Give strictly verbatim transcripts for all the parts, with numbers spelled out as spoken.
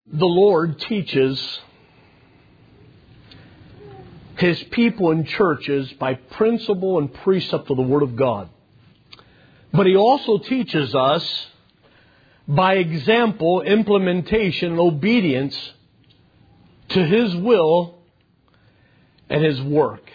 The Lord teaches His people in churches by principle and precept of the Word of God. But He also teaches us by example, implementation, and obedience to His will and His work.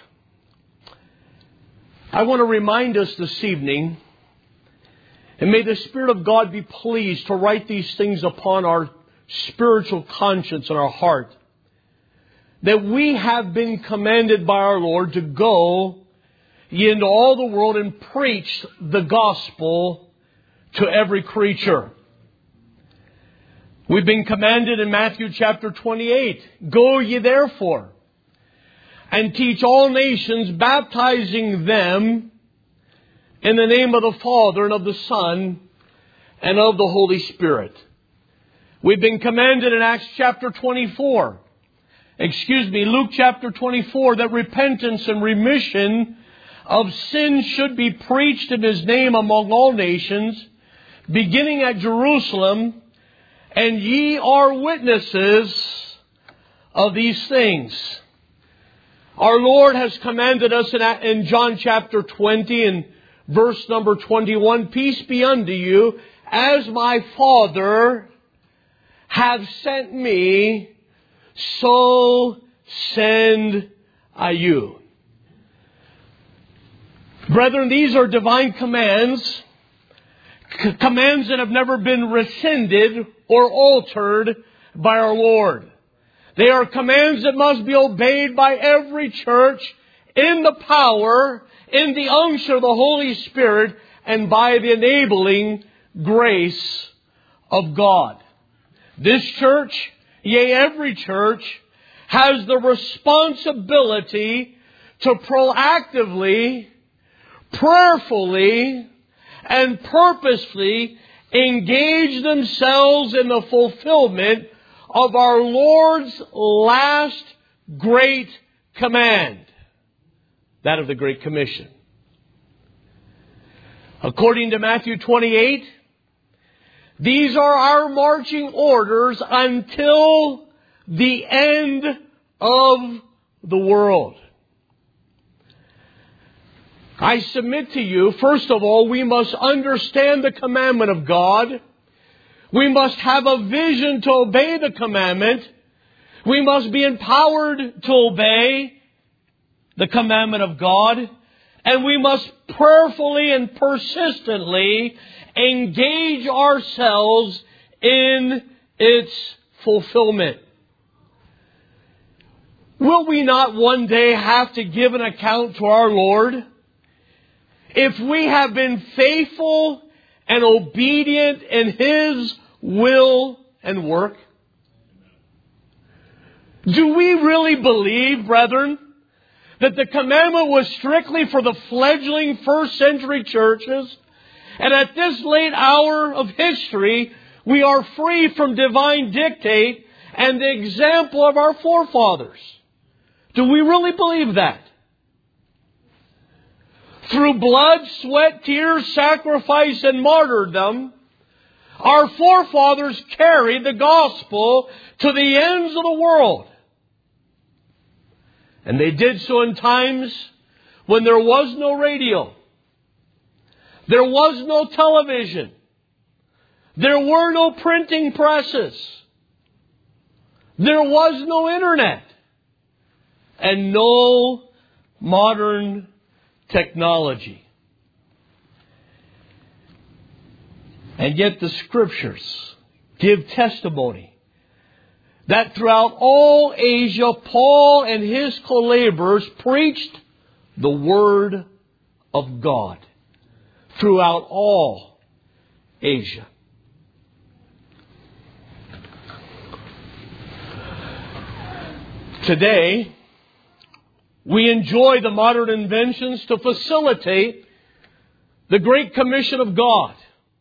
I want to remind us this evening, and may the Spirit of God be pleased to write these things upon our spiritual conscience and our heart, that we have been commanded by our Lord to go ye into all the world and preach the gospel to every creature. We've been commanded in Matthew chapter twenty-eight, go ye therefore and teach all nations, baptizing them in the name of the Father and of the Son and of the Holy Spirit. We've been commanded in Acts chapter twenty-four, excuse me, Luke chapter twenty-four, that repentance and remission of sins should be preached in His name among all nations, beginning at Jerusalem, and ye are witnesses of these things. Our Lord has commanded us in, in John chapter twenty and verse number twenty-one, peace be unto you, as my Father have sent me, so send I you. Brethren, these are divine commands, c- commands that have never been rescinded or altered by our Lord. They are commands that must be obeyed by every church in the power, in the unction of the Holy Spirit, and by the enabling grace of God. This church, yea, every church, has the responsibility to proactively, prayerfully, and purposefully engage themselves in the fulfillment of our Lord's last great command, that of the Great Commission. According to Matthew twenty-eight, these are our marching orders until the end of the world. I submit to you, first of all, we must understand the commandment of God. We must have a vision to obey the commandment. We must be empowered to obey the commandment of God. And we must prayerfully and persistently engage ourselves in its fulfillment. Will we not one day have to give an account to our Lord if we have been faithful and obedient in His will and work? Do we really believe, brethren, that the commandment was strictly for the fledgling first century churches, and at this late hour of history, we are free from divine dictate and the example of our forefathers? Do we really believe that? Through blood, sweat, tears, sacrifice, and martyrdom, our forefathers carried the gospel to the ends of the world. And they did so in times when there was no radio. There was no television. There were no printing presses. There was no internet. And no modern technology. And yet the Scriptures give testimony that throughout all Asia, Paul and his co-laborers preached the Word of God. Throughout all Asia. Today, we enjoy the modern inventions to facilitate the Great Commission of God.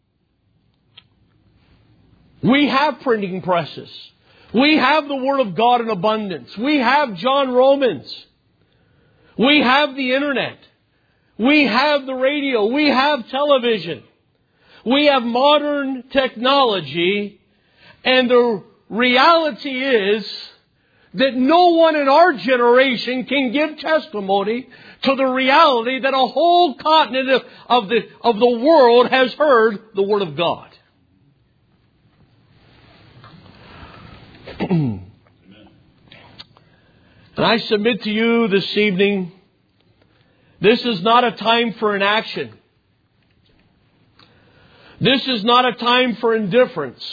We have printing presses. We have the Word of God in abundance. We have John Romans. We have the internet. We have the radio. We have television. We have modern technology. And the reality is that no one in our generation can give testimony to the reality that a whole continent of, of, the, of the world has heard the Word of God. And I submit to you this evening, this is not a time for inaction. This is not a time for indifference.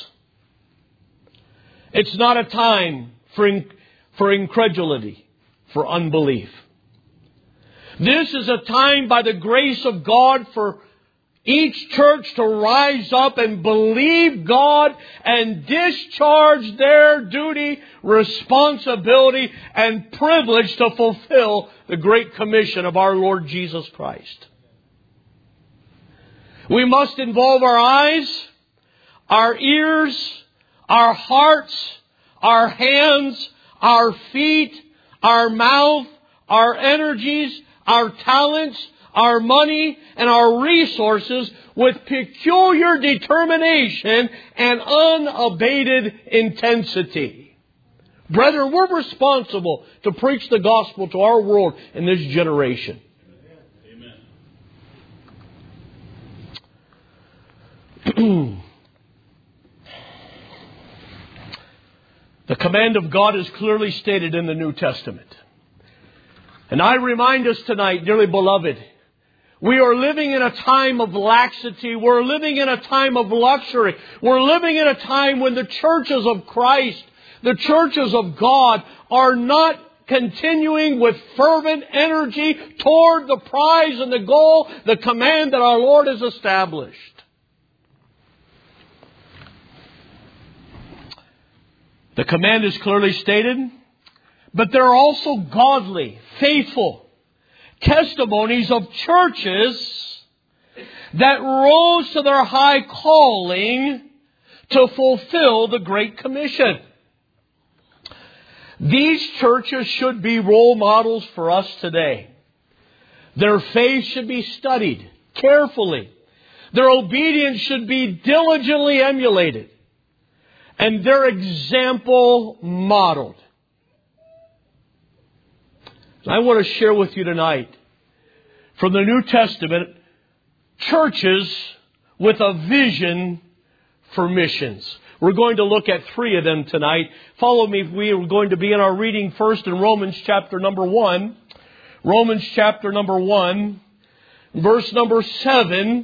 It's not a time for, in, for incredulity, for unbelief. This is a time by the grace of God for each church to rise up and believe God and discharge their duty, responsibility, and privilege to fulfill the Great Commission of our Lord Jesus Christ. We must involve our eyes, our ears, our hearts, our hands, our feet, our mouth, our energies, our talents, our money, and our resources with peculiar determination and unabated intensity. Brethren, we're responsible to preach the gospel to our world in this generation. Amen. The command of God is clearly stated in the New Testament. And I remind us tonight, dearly beloved, we are living in a time of laxity. We're living in a time of luxury. We're living in a time when the churches of Christ, the churches of God, are not continuing with fervent energy toward the prize and the goal, the command that our Lord has established. The command is clearly stated, but there are also godly, faithful testimonies of churches that rose to their high calling to fulfill the Great Commission. These churches should be role models for us today. Their faith should be studied carefully. Their obedience should be diligently emulated. And their example modeled. I want to share with you tonight from the New Testament churches with a vision for missions. We're going to look at three of them tonight. Follow me. We are going to be in our reading first in Romans chapter number one. Romans chapter number one, verse number seven.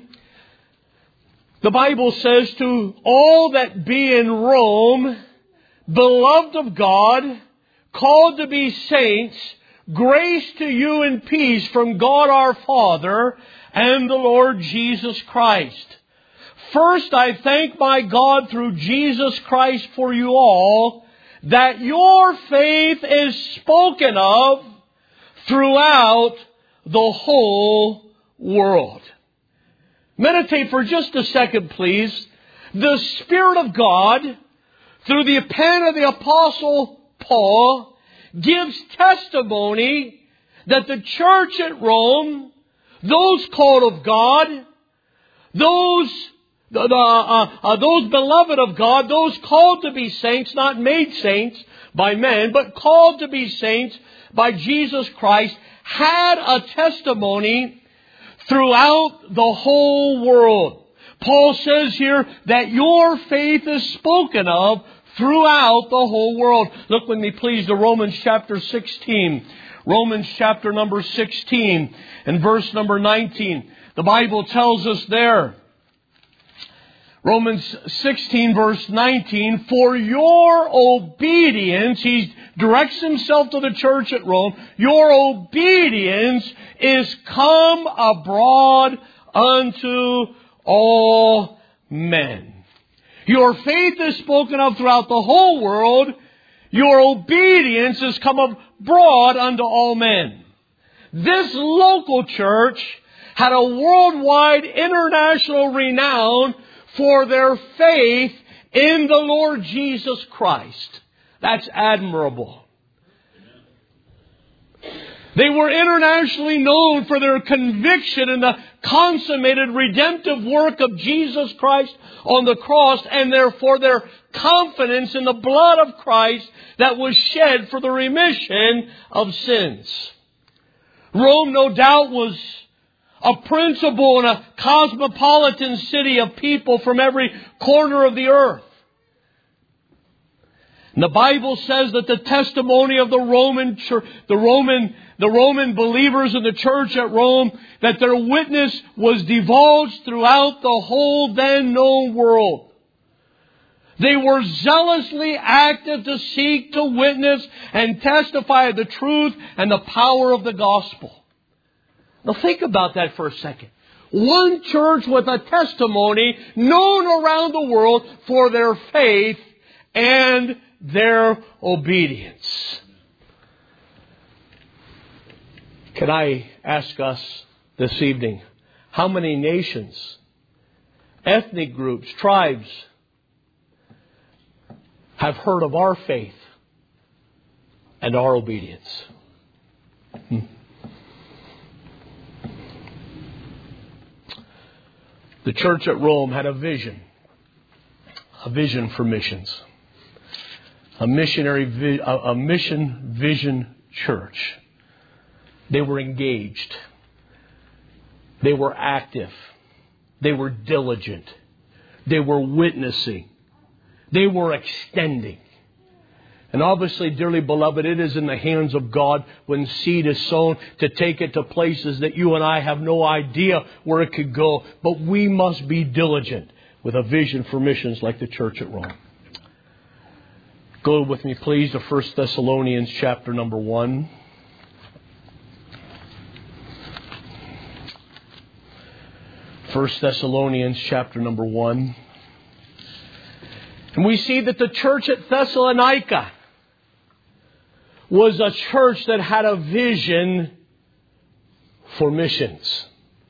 The Bible says, to all that be in Rome, beloved of God, called to be saints, grace to you and peace from God our Father and the Lord Jesus Christ. First, I thank my God through Jesus Christ for you all, that your faith is spoken of throughout the whole world. Meditate for just a second, please. The Spirit of God, through the pen of the Apostle Paul, gives testimony that the church at Rome, those called of God, those, uh, uh, uh, those beloved of God, those called to be saints, not made saints by men, but called to be saints by Jesus Christ, had a testimony throughout the whole world. Paul says here that your faith is spoken of throughout the whole world. Look with me please to Romans chapter sixteen. Romans chapter number sixteen and verse number nineteen. The Bible tells us there, Romans sixteen verse nineteen, for your obedience, he directs himself to the church at Rome, your obedience is come abroad unto all men. Your faith is spoken of throughout the whole world. Your obedience is come abroad unto all men. This local church had a worldwide international renown for their faith in the Lord Jesus Christ. That's admirable. They were internationally known for their conviction in the consummated redemptive work of Jesus Christ on the cross, and therefore their confidence in the blood of Christ that was shed for the remission of sins. Rome, no doubt, was a principal and a cosmopolitan city of people from every corner of the earth. And the Bible says that the testimony of the Roman church, the Roman, the Roman believers in the church at Rome, that their witness was divulged throughout the whole then known world. They were zealously active to seek to witness and testify of the truth and the power of the gospel. Now think about that for a second. One church with a testimony known around the world for their faith and their obedience. Can I ask us this evening, how many nations, ethnic groups, tribes have heard of our faith and our obedience? Hmm. The church at Rome had a vision, a vision for missions. A missionary, a mission vision church. They were engaged. They were active. They were diligent. They were witnessing. They were extending. And obviously, dearly beloved, it is in the hands of God when seed is sown to take it to places that you and I have no idea where it could go. But we must be diligent with a vision for missions like the church at Rome. Go with me, please, to First Thessalonians chapter number one. First Thessalonians chapter number one. And we see that the church at Thessalonica was a church that had a vision for missions.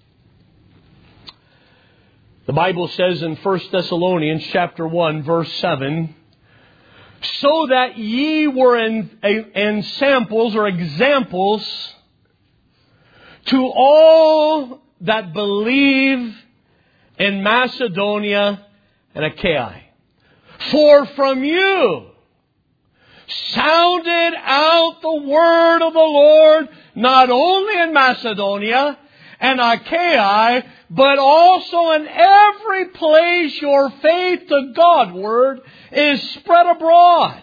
The Bible says in First Thessalonians chapter one, verse seven, so that ye were in, in samples or examples to all that believe in Macedonia and Achaia. For from you sounded out the word of the Lord, not only in Macedonia and Achaia, but also in every place your faith to Godward is spread abroad,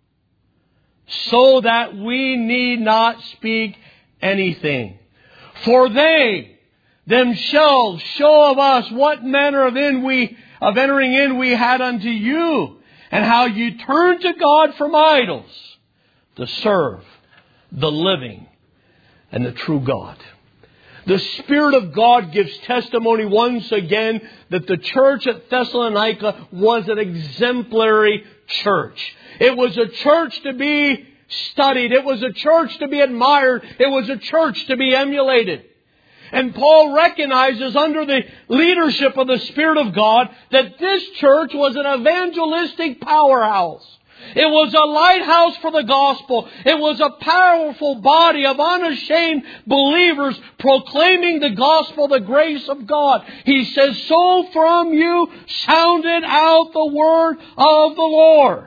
so that we need not speak anything. For they themselves show of us what manner of in we of entering in we had unto you, and how you turned to God from idols to serve the living and the true God. The Spirit of God gives testimony once again that the church at Thessalonica was an exemplary church. It was a church to be studied. It was a church to be admired. It was a church to be emulated. And Paul recognizes under the leadership of the Spirit of God that this church was an evangelistic powerhouse. It was a lighthouse for the gospel. It was a powerful body of unashamed believers proclaiming the gospel, the grace of God. He says, so from you sounded out the word of the Lord.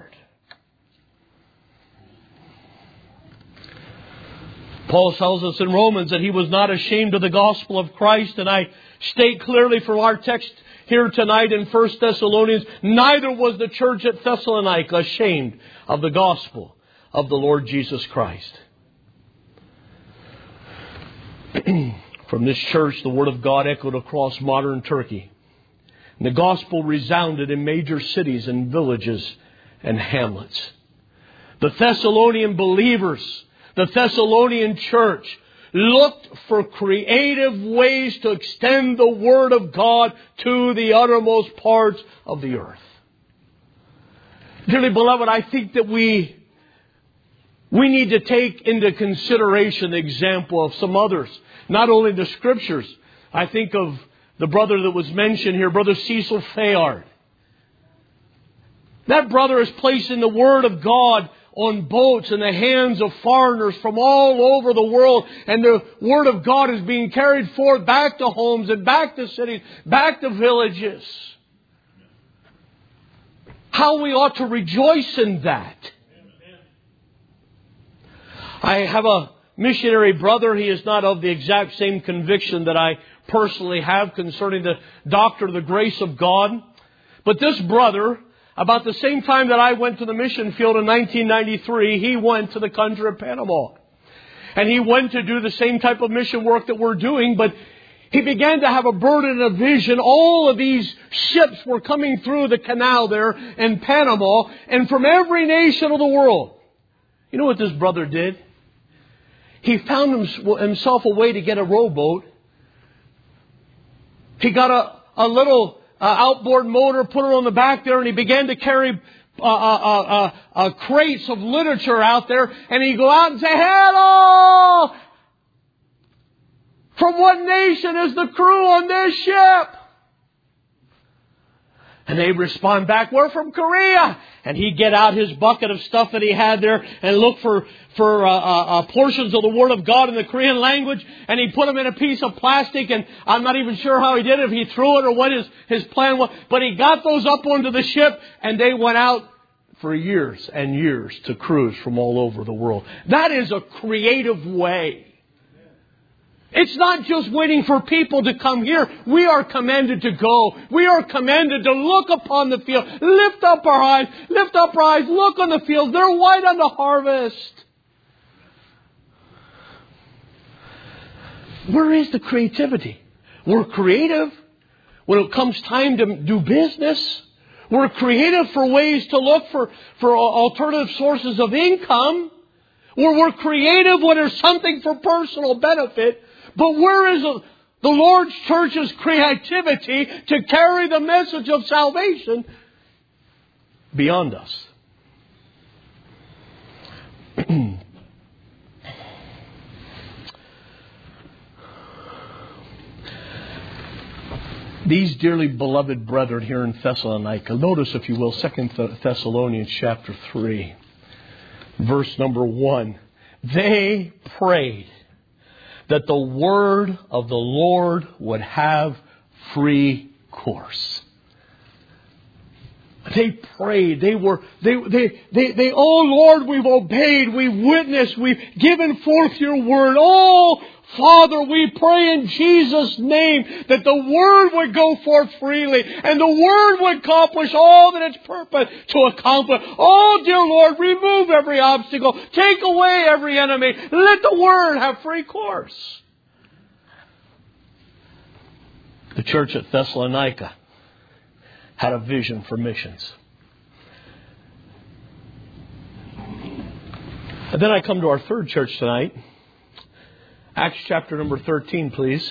Paul tells us in Romans that he was not ashamed of the gospel of Christ. And I state clearly from our text here tonight in First Thessalonians, neither was the church at Thessalonica ashamed of the gospel of the Lord Jesus Christ. From this church, the word of God echoed across modern Turkey. And the gospel resounded in major cities and villages and hamlets. The Thessalonian believers, the Thessalonian church, looked for creative ways to extend the Word of God to the uttermost parts of the earth. Dearly beloved, I think that we, we need to take into consideration the example of some others. Not only the Scriptures. I think of the brother that was mentioned here, Brother Cecil Fayard. That brother is placing the Word of God on boats in the hands of foreigners from all over the world. And the Word of God is being carried forth back to homes and back to cities, back to villages. How we ought to rejoice in that. I have a missionary brother. He is not of the exact same conviction that I personally have concerning the doctrine of the grace of God. But this brother, about the same time that I went to the mission field in nineteen ninety-three, he went to the country of Panama. And he went to do the same type of mission work that we're doing, but he began to have a burden and a vision. All of these ships were coming through the canal there in Panama, and from every nation of the world. You know what this brother did? He found himself a way to get a rowboat. He got a, a little uh, outboard motor, put it on the back there, and he began to carry uh, uh, uh, uh, crates of literature out there. And he'd go out and say, "Hello! From what nation is the crew on this ship?" And they respond back, "We're from Korea." And he'd get out his bucket of stuff that he had there and look for, for uh, uh, portions of the Word of God in the Korean language. And he put them in a piece of plastic. And I'm not even sure how he did it, if he threw it or what his, his plan was. But he got those up onto the ship, and they went out for years and years to cruise from all over the world. That is a creative way. It's not just waiting for people to come here. We are commanded to go. We are commanded to look upon the field. Lift up our eyes. Lift up our eyes. Look on the fields. They're white unto harvest. Where is the creativity? We're creative when it comes time to do business. We're creative for ways to look for, for alternative sources of income. Or we're creative when there's something for personal benefit. But where is the Lord's church's creativity to carry the message of salvation beyond us? These dearly beloved brethren here in Thessalonica, notice, if you will, Second Thessalonians chapter three, verse number one. They prayed that the word of the Lord would have free course. They prayed. They were, they, they, they, they, oh Lord, we've obeyed. We've witnessed. We've given forth your word. Oh Father, we pray in Jesus' name that the word would go forth freely and the word would accomplish all that its purpose to accomplish. Oh dear Lord, remove every obstacle. Take away every enemy. Let the word have free course. The church at Thessalonica had a vision for missions. And then I come to our third church tonight. Acts chapter number thirteen, please.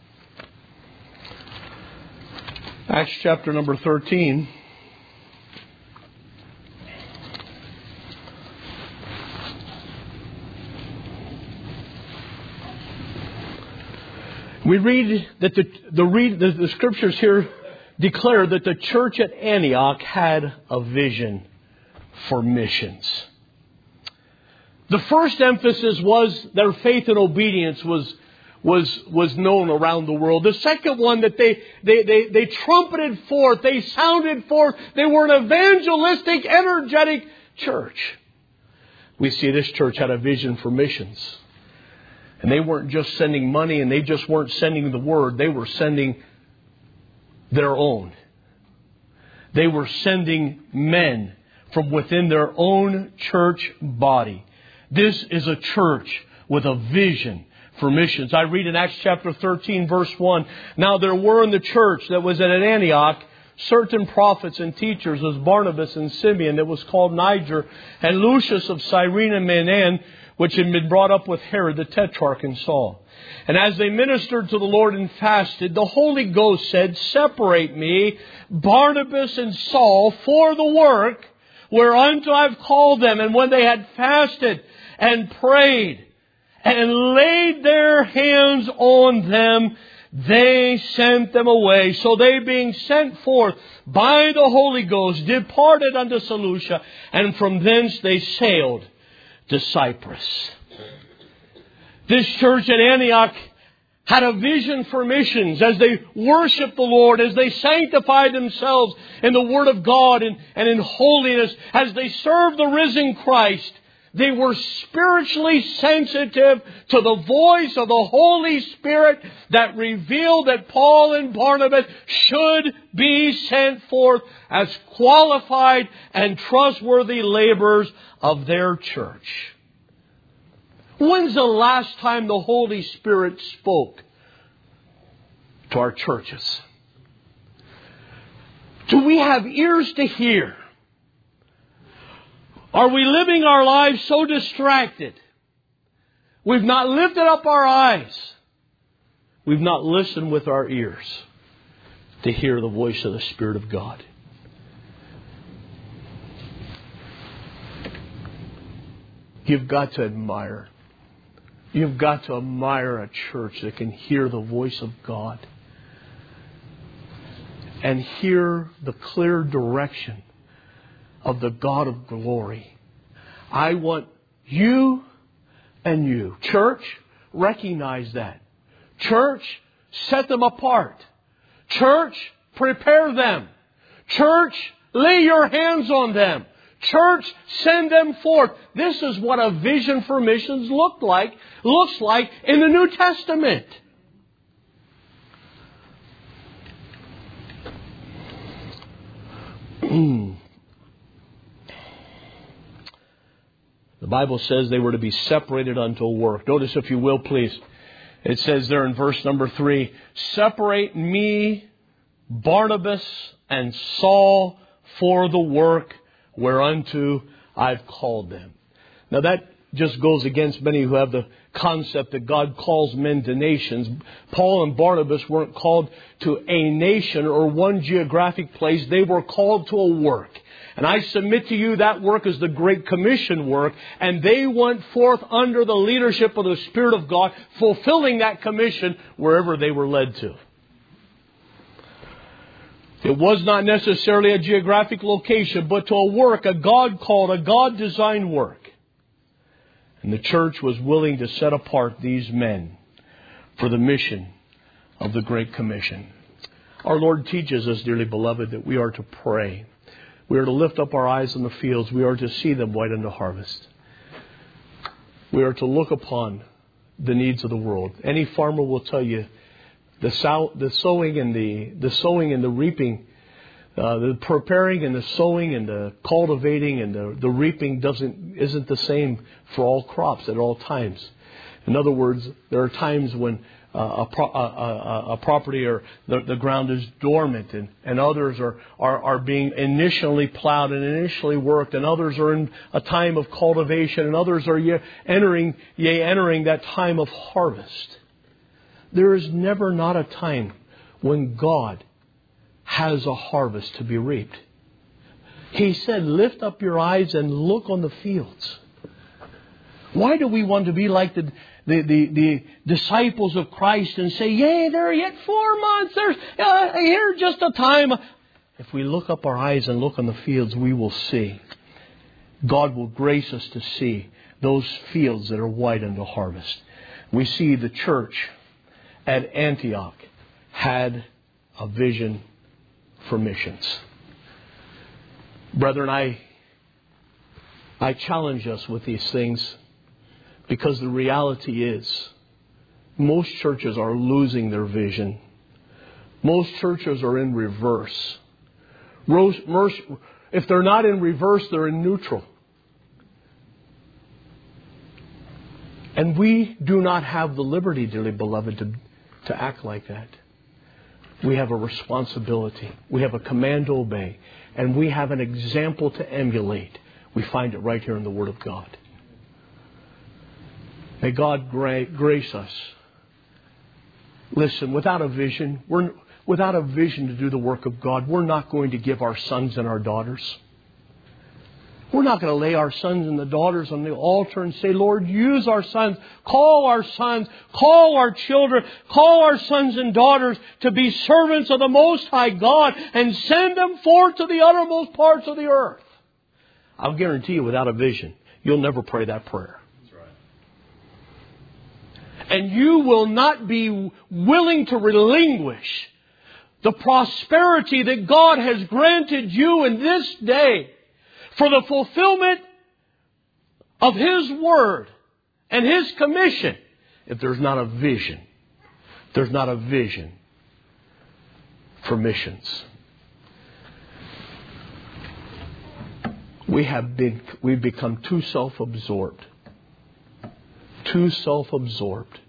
Acts chapter number thirteen. We read that the the, read, the, the scriptures here declare that the church at Antioch had a vision for missions. The first emphasis was their faith and obedience was, was, was known around the world. The second one, that they, they, they, they trumpeted forth, they sounded forth, they were an evangelistic, energetic church. We see this church had a vision for missions. And they weren't just sending money, and they just weren't sending the word. They were sending their own. They were sending men from within their own church body. This is a church with a vision for missions. I read in Acts chapter thirteen, verse one. Now there were in the church that was at Antioch certain prophets and teachers, as Barnabas and Simeon, that was called Niger, and Lucius of Cyrene and Manaen, which had been brought up with Herod the Tetrarch and Saul. And as they ministered to the Lord and fasted, the Holy Ghost said, "Separate me, Barnabas and Saul, for the work whereunto I've called them." And when they had fasted and prayed and laid their hands on them, they sent them away. So they, being sent forth by the Holy Ghost, departed unto Seleucia, and from thence they sailed to Cyprus. This church at Antioch had a vision for missions as they worshiped the Lord, as they sanctified themselves in the Word of God and, and in holiness, as they served the risen Christ. They were spiritually sensitive to the voice of the Holy Spirit that revealed that Paul and Barnabas should be sent forth as qualified and trustworthy laborers of their church. When's the last time the Holy Spirit spoke to our churches? Do we have ears to hear? Are we living our lives so distracted? We've not lifted up our eyes. We've not listened with our ears to hear the voice of the Spirit of God. You've got to admire. You've got to admire a church that can hear the voice of God and hear the clear direction of the God of glory. I want you and you. Church, recognize that. Church, set them apart. Church, prepare them. Church, lay your hands on them. Church, send them forth. This is what a vision for missions looked like, looks like in the New Testament. The Bible says they were to be separated unto work. Notice, if you will, please. It says there in verse number three, separate me, Barnabas, and Saul for the work whereunto I've called them. Now that just goes against many who have the concept that God calls men to nations. Paul and Barnabas weren't called to a nation or one geographic place. They were called to a work. And I submit to you that work is the Great Commission work. And they went forth under the leadership of the Spirit of God, fulfilling that commission wherever they were led to. It was not necessarily a geographic location, but to a work, a God-called, a God-designed work. And the church was willing to set apart these men for the mission of the Great Commission. Our Lord teaches us, dearly beloved, that we are to pray. We are to lift up our eyes on the fields. We are to see them white unto harvest. We are to look upon the needs of the world. Any farmer will tell you the, sow, the sowing and the the sowing and the reaping, uh, the preparing and the sowing and the cultivating and the, the reaping doesn't isn't the same for all crops at all times. In other words, there are times when Uh, a, pro- a, a, a property or the, the ground is dormant, and, and others are, are, are being initially plowed and initially worked, and others are in a time of cultivation, and others are yea, entering, yea, entering that time of harvest. There is never not a time when God has a harvest to be reaped. He said, lift up your eyes and look on the fields. Why do we want to be like the The, the, the disciples of Christ and say, yea, there are yet four months. There's uh, here just a time. If we look up our eyes and look on the fields, we will see. God will grace us to see those fields that are white unto harvest. We see the church at Antioch had a vision for missions. Brethren, I, I challenge us with these things. Because the reality is, most churches are losing their vision. Most churches are in reverse. If they're not in reverse, they're in neutral. And we do not have the liberty, dearly beloved, to, to act like that. We have a responsibility. We have a command to obey. And we have an example to emulate. We find it right here in the Word of God. May God grace us. Listen, without a vision, we're without a vision to do the work of God, we're not going to give our sons and our daughters. We're not going to lay our sons and the daughters on the altar and say, Lord, use our sons, call our sons, call our children, call our sons and daughters to be servants of the Most High God and send them forth to the uttermost parts of the earth. I'll guarantee you, without a vision, you'll never pray that prayer. That's right. And you will not be willing to relinquish the prosperity that God has granted you in this day for the fulfillment of His Word and His commission, if there's not a vision. There's not a vision for missions. We have been, we've become too self-absorbed. Too self-absorbed.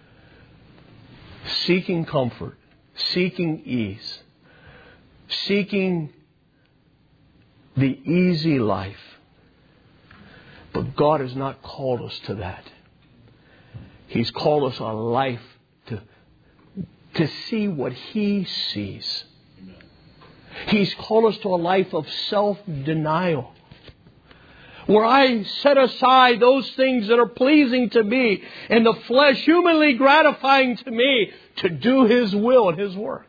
Seeking comfort. Seeking ease. Seeking the easy life. But God has not called us to that. He's called us a life to, to see what He sees. He's called us to a life of self-denial, where I set aside those things that are pleasing to me and the flesh humanly gratifying to me to do His will and His work.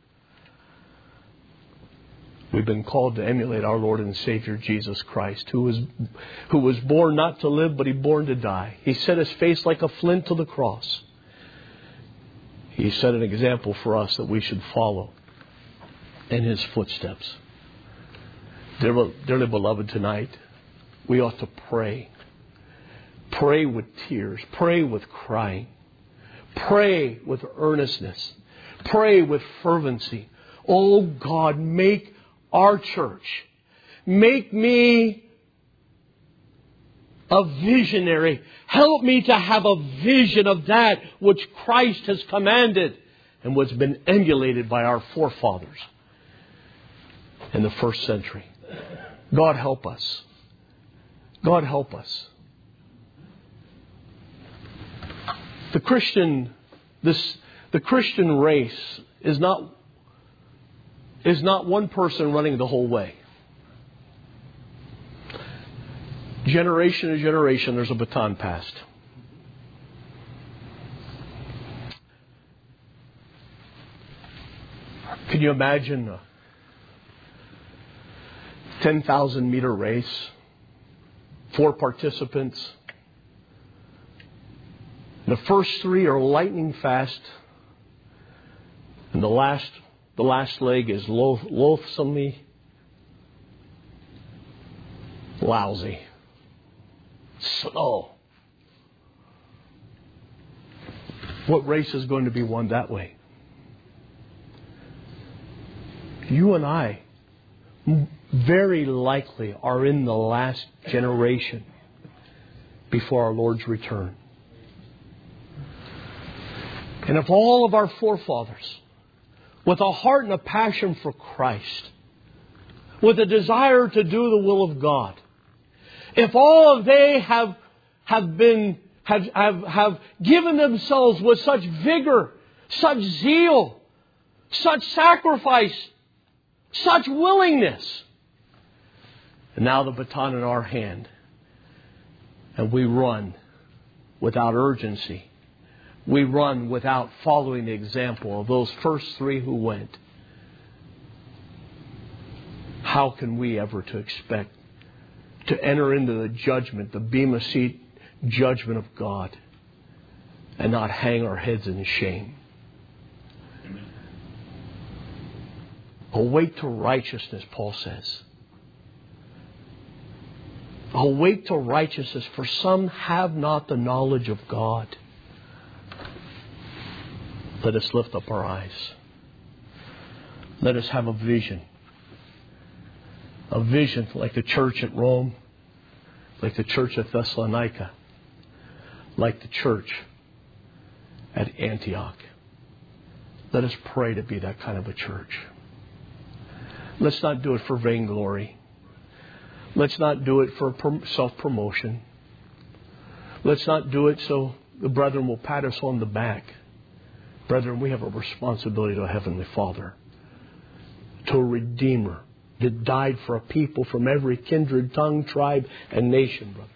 We've been called to emulate our Lord and Savior Jesus Christ, who was, who was born not to live, but He born to die. He set His face like a flint to the cross. He set an example for us that we should follow in His footsteps. Dear, dearly beloved, tonight, we ought to pray. Pray with tears. Pray with crying. Pray with earnestness. Pray with fervency. Oh God, make our church, make me a visionary. Help me to have a vision of that which Christ has commanded and what's been emulated by our forefathers in the first century. God help us. God help us. The Christian, this, the Christian race is not is not one person running the whole way. Generation to generation, there's a baton passed. Can you imagine a ten thousand meter race? Four participants. The first three are lightning fast. And the last The last leg is loath, loathsomely lousy. Slow. What race is going to be won that way? You and I very likely are in the last generation before our Lord's return. And if all of our forefathers, with a heart and a passion for Christ, with a desire to do the will of God, if all of they have have been have have, have given themselves with such vigor, such zeal, such sacrifice, such willingness, and now the baton in our hand, and we run without urgency. We run without following the example of those first three who went. How can we ever to expect to enter into the judgment, the bema seat judgment of God, and not hang our heads in shame? Awake to righteousness, Paul says. Awake to righteousness, for some have not the knowledge of God. Let us lift up our eyes. Let us have a vision. A vision like the church at Rome, like the church at Thessalonica, like the church at Antioch. Let us pray to be that kind of a church. Let's not do it for vainglory. Let's not do it for self-promotion. Let's not do it so the brethren will pat us on the back. Brethren, we have a responsibility to a Heavenly Father, to a Redeemer that died for a people from every kindred, tongue, tribe, and nation, brother.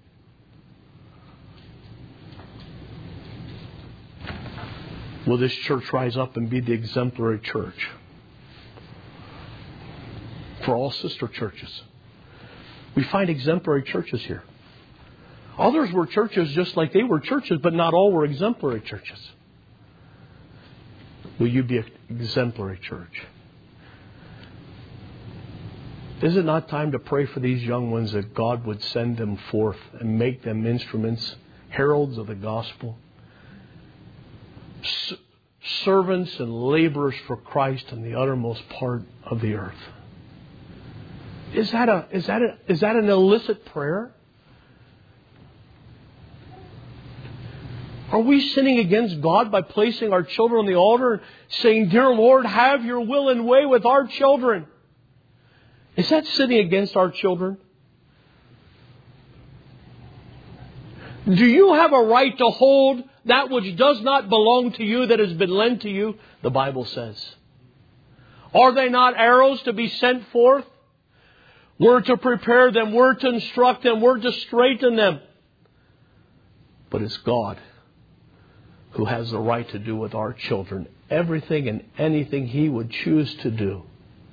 Will this church rise up and be the exemplary church for all sister churches? We find exemplary churches here. Others were churches just like they were churches, but not all were exemplary churches. Will you be an exemplary church? Is it not time to pray for these young ones that God would send them forth and make them instruments, heralds of the gospel? S- servants and laborers for Christ in the uttermost part of the earth. Is that a is that a, is that an illicit prayer? Are we sinning against God by placing our children on the altar and saying, "Dear Lord, have your will and way with our children"? Is that sinning against our children? Do you have a right to hold that which does not belong to you that has been lent to you? The Bible says. Are they not arrows to be sent forth? We're to prepare them. We're to instruct them. We're to straighten them. But it's God who has the right to do with our children everything and anything He would choose to do.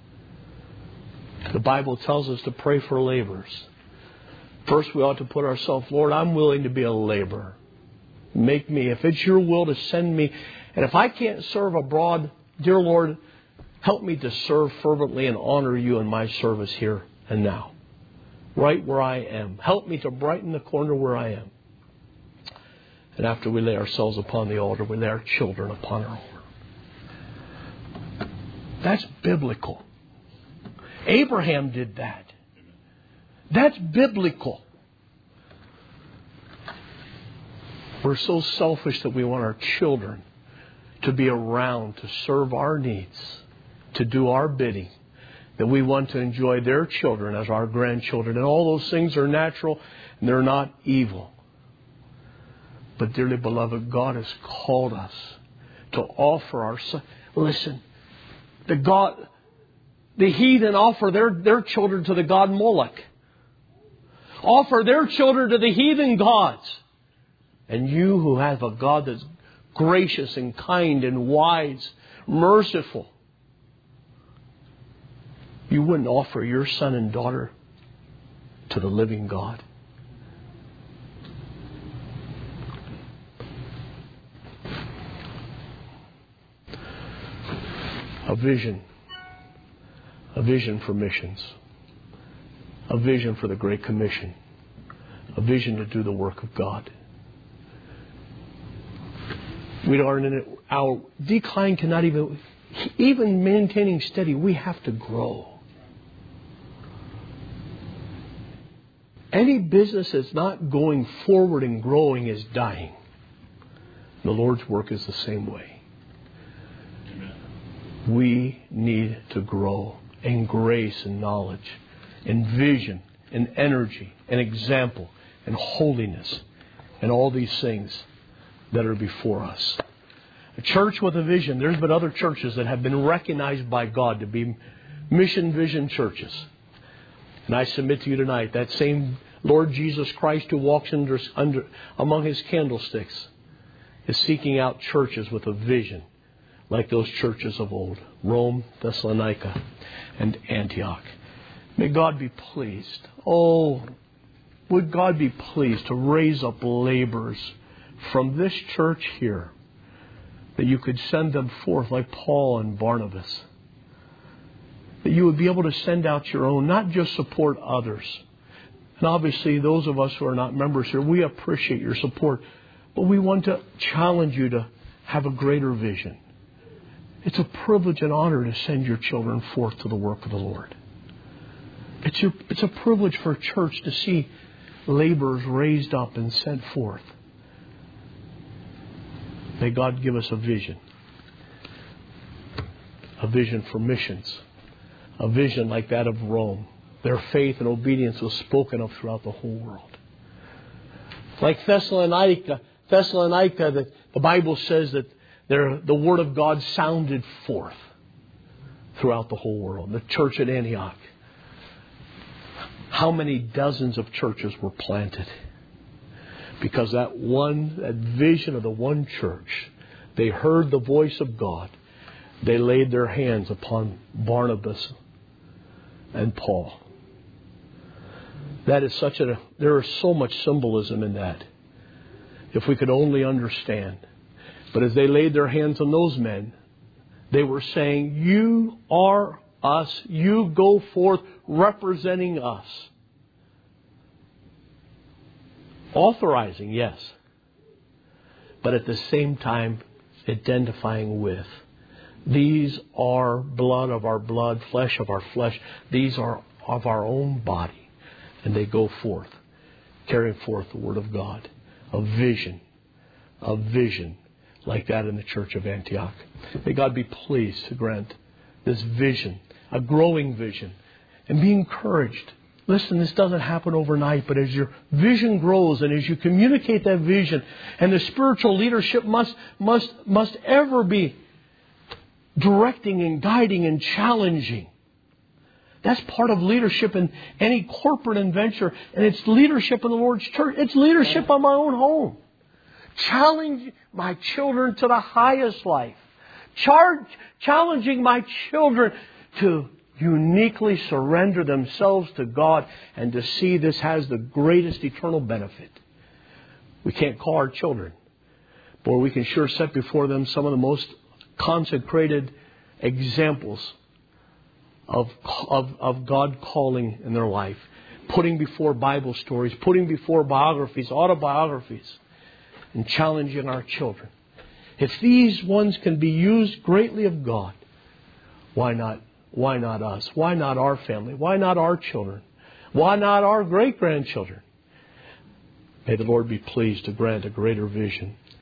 The Bible tells us to pray for laborers. First, we ought to put ourselves, Lord, I'm willing to be a laborer. Make me, if it's your will to send me, and if I can't serve abroad, dear Lord, help me to serve fervently and honor you in my service here and now. Right where I am. Help me to brighten the corner where I am. And after we lay ourselves upon the altar, we lay our children upon our altar. That's biblical. Abraham did that. That's biblical. We're so selfish that we want our children to be around, to serve our needs, to do our bidding, that we want to enjoy their children as our grandchildren. And all those things are natural and they're not evil. But dearly beloved, God has called us to offer our son. Listen, the God, the heathen offer their, their children to the god Moloch. Offer their children to the heathen gods. And you who have a God that's gracious and kind and wise, merciful, you wouldn't offer your son and daughter to the living God. A vision. A vision for missions. A vision for the Great Commission. A vision to do the work of God. We are in it. Our decline cannot even, even maintaining steady, we have to grow. Any business that's not going forward and growing is dying. The Lord's work is the same way. We need to grow in grace and knowledge, in vision, in energy, in example, in holiness, and all these things that are before us. A church with a vision. There's been other churches that have been recognized by God to be mission vision churches. And I submit to you tonight, that same Lord Jesus Christ who walks under, under among His candlesticks is seeking out churches with a vision like those churches of old. Rome, Thessalonica, and Antioch. May God be pleased. Oh, would God be pleased to raise up laborers from this church here, that you could send them forth like Paul and Barnabas. That you would be able to send out your own, not just support others. And obviously those of us who are not members here, we appreciate your support. But we want to challenge you to have a greater vision. It's a privilege and honor to send your children forth to the work of the Lord. It's a, it's a privilege for a church to see laborers raised up and sent forth. May God give us a vision. A vision for missions. A vision like that of Rome. Their faith and obedience was spoken of throughout the whole world. Like Thessalonica, Thessalonica, the, the Bible says that there, the Word of God sounded forth throughout the whole world. The church at Antioch. How many dozens of churches were planted? Because that one, that vision of the one church, they heard the voice of God. They laid their hands upon Barnabas and Paul. That is such a, there is so much symbolism in that. If we could only understand. But as they laid their hands on those men, they were saying, you are us. You go forth representing us. Authorizing, yes. But at the same time, identifying with. These are blood of our blood, flesh of our flesh. These are of our own body. And they go forth, carrying forth the Word of God. A vision. A vision like that in the church of Antioch. May God be pleased to grant this vision, a growing vision, and be encouraged. Listen, this doesn't happen overnight, but as your vision grows and as you communicate that vision, and the spiritual leadership must must must ever be directing and guiding and challenging. That's part of leadership in any corporate adventure, and it's leadership in the Lord's church. It's leadership on my own home. Challenge my children to the highest life. Charge, challenging my children to uniquely surrender themselves to God and to see this has the greatest eternal benefit. We can't call our children, but we can sure set before them some of the most consecrated examples of, of, of God calling in their life. Putting before Bible stories, putting before biographies, autobiographies, and challenging our children. If these ones can be used greatly of God, why not? Why not us? Why not our family? Why not our children? Why not our great-grandchildren? May the Lord be pleased to grant a greater vision